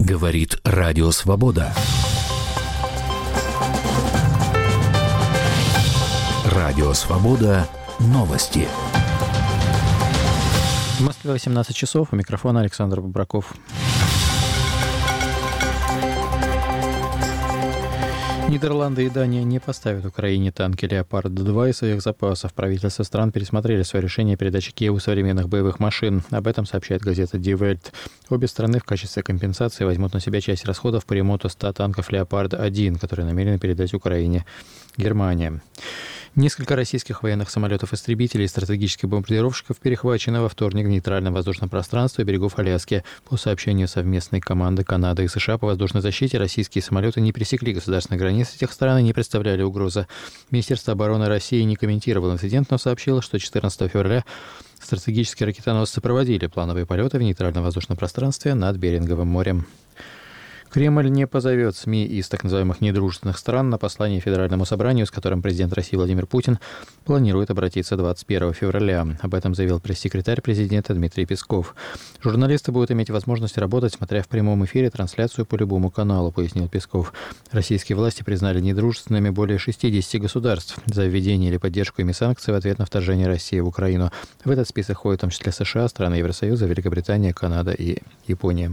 Говорит Радио Свобода. Радио Свобода. Новости. В Москве 18 часов. У микрофона Александр Бобраков. Нидерланды и Дания не поставят Украине танки «Леопард-2» из своих запасов. Правительства стран пересмотрели свое решение передачи Киеву современных боевых машин. Об этом сообщает газета Die Welt. Обе страны в качестве компенсации возьмут на себя часть расходов по ремонту 100 танков «Леопард-1», которые намерены передать Украине Германия. Несколько российских военных самолетов-истребителей и стратегических бомбардировщиков перехвачено во вторник в нейтральном воздушном пространстве берегов Аляски. По сообщению совместной команды Канады и США по воздушной защите, российские самолеты не пересекли государственных границ этих стран и не представляли угрозы. Министерство обороны России не комментировало инцидент, но сообщило, что 14 февраля стратегические ракетоносцы проводили плановые полеты в нейтральном воздушном пространстве над Беринговым морем. Кремль не позовет СМИ из так называемых недружественных стран на послание Федеральному собранию, с которым президент России Владимир Путин планирует обратиться 21 февраля. Об этом заявил пресс-секретарь президента Дмитрий Песков. Журналисты будут иметь возможность работать, смотря в прямом эфире трансляцию по любому каналу, пояснил Песков. Российские власти признали недружественными более 60 государств за введение или поддержку ими санкций в ответ на вторжение России в Украину. В этот список входят в том числе США, страны Евросоюза, Великобритания, Канада и Япония.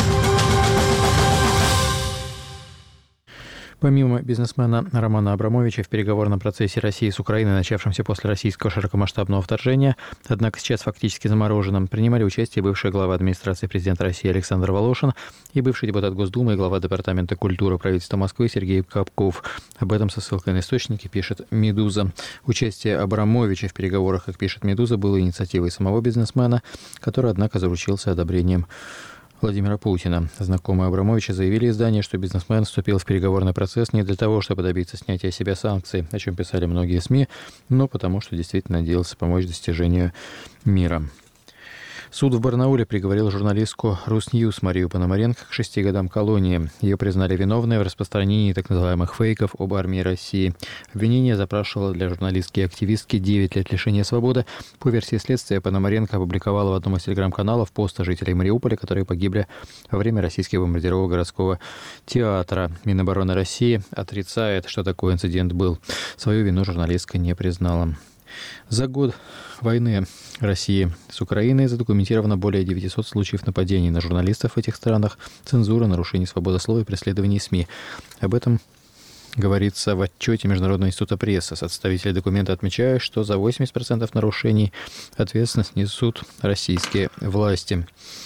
Помимо бизнесмена Романа Абрамовича, в переговорном процессе России с Украиной, начавшемся после российского широкомасштабного вторжения, однако сейчас фактически замороженным, принимали участие бывший глава администрации президента России Александр Волошин и бывший депутат Госдумы и глава Департамента культуры правительства Москвы Сергей Капков. Об этом со ссылкой на источники пишет «Медуза». Участие Абрамовича в переговорах, как пишет «Медуза», было инициативой самого бизнесмена, который, однако, заручился одобрением Владимира Путина. Знакомые Абрамовича заявили изданию, что бизнесмен вступил в переговорный процесс не для того, чтобы добиться снятия с себя санкций, о чем писали многие СМИ, но потому, что действительно надеялся помочь достижению мира. Суд в Барнауле приговорил журналистку Русньюз Марию Пономаренко к 6 годам колонии. Ее признали виновной в распространении так называемых фейков об армии России. Обвинение запрашивало для журналистки и активистки 9 лет лишения свободы. По версии следствия, Пономаренко опубликовала в одном из телеграм-каналов пост о жителей Мариуполя, которые погибли во время российских бомбардировок городского театра. Минобороны России отрицает, что такой инцидент был. Свою вину журналистка не признала. За год войны России с Украиной задокументировано более 900 случаев нападений на журналистов в этих странах, цензура, нарушение свободы слова и преследований СМИ. Об этом говорится в отчете Международного института прессы. Составители документа отмечают, что за 80% нарушений ответственность несут российские власти.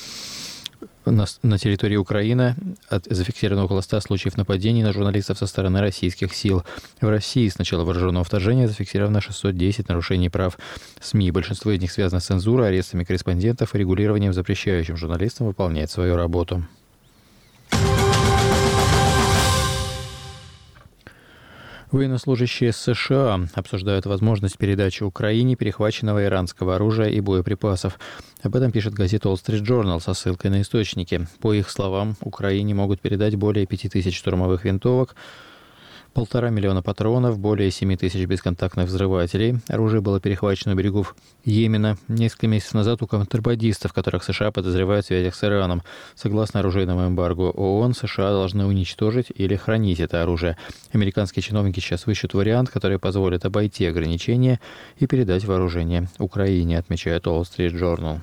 На территории Украины зафиксировано около 100 случаев нападений на журналистов со стороны российских сил. В России с начала вооруженного вторжения зафиксировано 610 нарушений прав СМИ. Большинство из них связано с цензурой, арестами корреспондентов и регулированием, запрещающим журналистам выполнять свою работу. Военнослужащие США обсуждают возможность передачи Украине перехваченного иранского оружия и боеприпасов. Об этом пишет газета Wall Street Journal со ссылкой на источники. По их словам, Украине могут передать более 5000 штурмовых винтовок, 1,5 миллиона патронов, более 7000 бесконтактных взрывателей. Оружие было перехвачено у берегов Йемена несколько месяцев назад у контрабандистов, которых США подозревают в связях с Ираном. Согласно оружейному эмбарго ООН, США должны уничтожить или хранить это оружие. Американские чиновники сейчас ищут вариант, который позволит обойти ограничения и передать вооружение Украине, отмечает Wall Street Journal.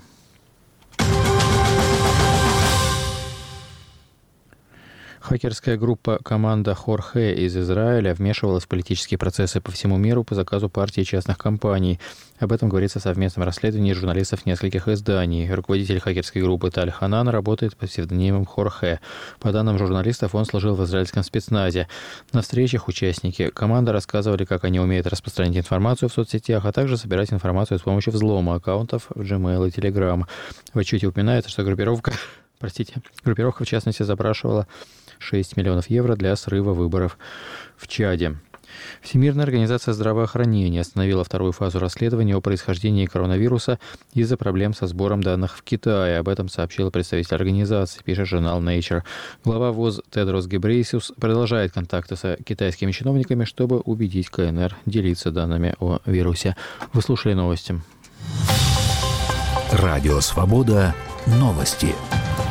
Хакерская группа «Команда Хорхе» из Израиля вмешивалась в политические процессы по всему миру по заказу партий и частных компаний. Об этом говорится в совместном расследовании журналистов нескольких изданий. Руководитель хакерской группы Таль Ханан работает под псевдонимом Хорхе. По данным журналистов, он служил в израильском спецназе. На встречах участники команды рассказывали, как они умеют распространять информацию в соцсетях, а также собирать информацию с помощью взлома аккаунтов в Gmail и Telegram. В отчете упоминается, что группировка, в частности, запрашивала 6 миллионов евро для срыва выборов в Чаде. Всемирная организация здравоохранения остановила вторую фазу расследования о происхождении коронавируса из-за проблем со сбором данных в Китае. Об этом сообщил представитель организации, пишет журнал Nature. Глава ВОЗ Тедрос Гебрейесус продолжает контакты с китайскими чиновниками, чтобы убедить КНР делиться данными о вирусе. Вы слушали новости. Радио Свобода. Новости.